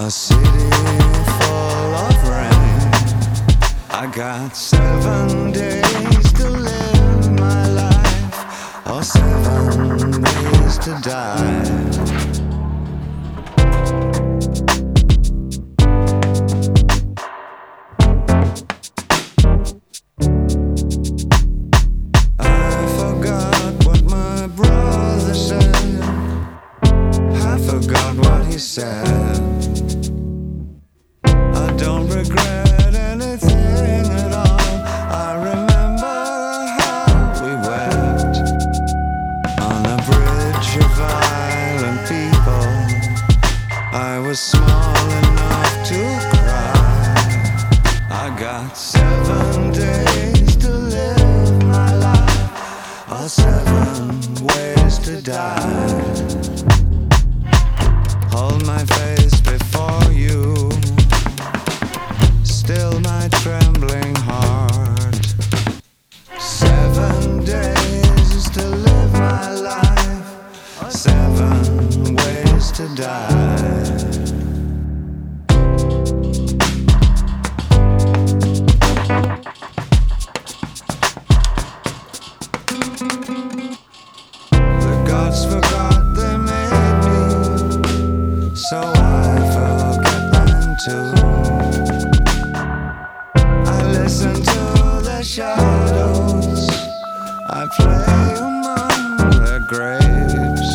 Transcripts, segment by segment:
A city full of rain. I got 7 days to live my life, or 7 days to die. He said, I don't regret anything at all. I remember how we wept on a bridge of violent people. I was small enough to cry. I got 7 days to live my life, or 7 ways to die. Hold my face before you, still my trembling heart. 7 days to live my life, 7 ways to die. The gods forgot they made me, so I forget them too. I listen to the shadows, I play among their graves.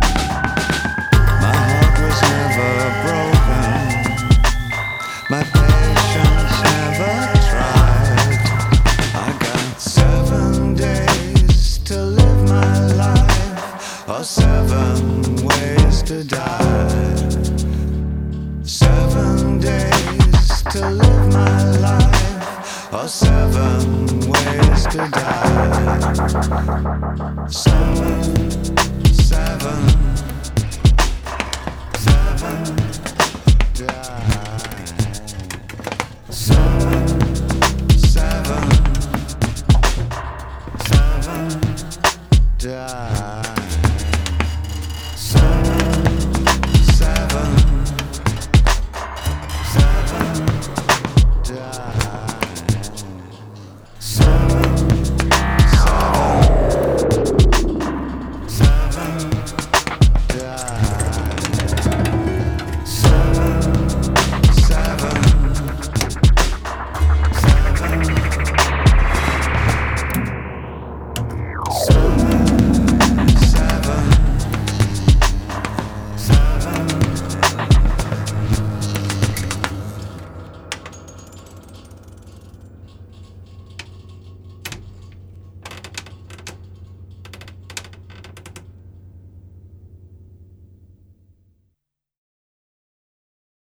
My heart was never broken, my patience never tried. I got 7 days to live my life, or 7 ways to die. 7 days to live my life, or 7 ways to die. 7, 7, 7.